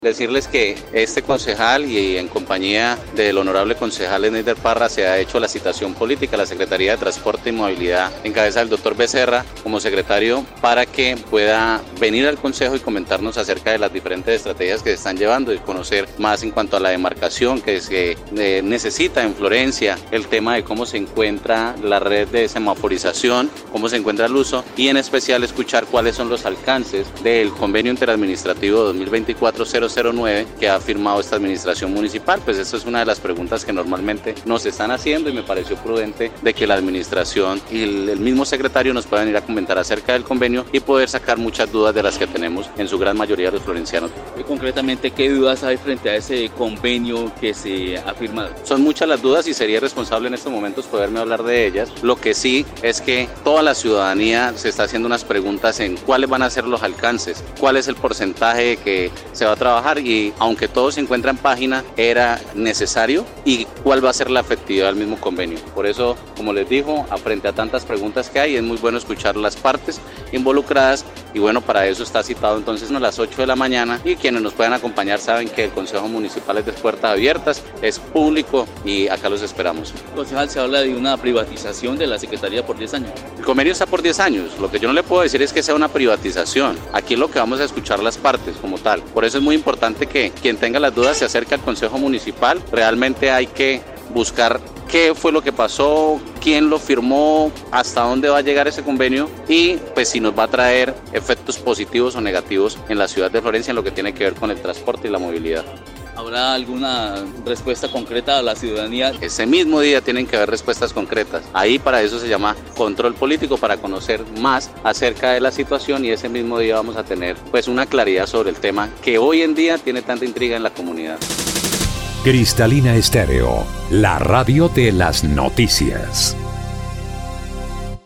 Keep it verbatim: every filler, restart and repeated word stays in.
Decirles que este concejal y en compañía del honorable concejal Neider Parra se ha hecho la citación política a la Secretaría de Transporte y Movilidad en cabeza del doctor Becerra como secretario para que pueda venir al consejo y comentarnos acerca de las diferentes estrategias que se están llevando y conocer más en cuanto a la demarcación que se eh, necesita en Florencia, el tema de cómo se encuentra la red de semaforización, cómo se encuentra el uso y en especial escuchar cuáles son los alcances del convenio interadministrativo dos mil veinticuatro cero cero nueve que ha firmado esta administración municipal. Pues esta es una de las preguntas que normalmente nos están haciendo y me pareció prudente de que la administración y el, el mismo secretario nos puedan ir a comentar acerca del convenio y poder sacar muchas dudas de las que tenemos en su gran mayoría los florencianos. Y concretamente, ¿qué dudas hay frente a ese convenio que se ha firmado? Son muchas las dudas y sería irresponsable en estos momentos poderme hablar de ellas. Lo que sí es que toda la ciudadanía se está haciendo unas preguntas en cuáles van a ser los alcances, cuál es el porcentaje que se va a trabajar y aunque todo se encuentra en página, era necesario y cuál va a ser la efectividad del mismo convenio. Por eso, como les digo, frente a tantas preguntas que hay, es muy bueno escuchar las partes involucradas y bueno, para eso está citado entonces a las ocho de la mañana y quienes nos puedan acompañar saben que el Consejo Municipal es de puertas abiertas, es público y acá los esperamos. Concejal, se habla de una privatización de la Secretaría por diez años. El convenio está por diez años, lo que yo no le puedo decir es que sea una privatización, aquí lo que vamos a escuchar las partes como tal, por eso es muy importante que quien tenga las dudas se acerque al Consejo Municipal, realmente hay que buscar qué fue lo que pasó, quién lo firmó, hasta dónde va a llegar ese convenio y pues si nos va a traer efectos positivos o negativos en la ciudad de Florencia en lo que tiene que ver con el transporte y la movilidad. ¿Habrá alguna respuesta concreta a la ciudadanía? Ese mismo día tienen que haber respuestas concretas. Ahí para eso se llama control político, para conocer más acerca de la situación y ese mismo día vamos a tener pues una claridad sobre el tema que hoy en día tiene tanta intriga en la comunidad. Cristalina Estéreo, la radio de las noticias.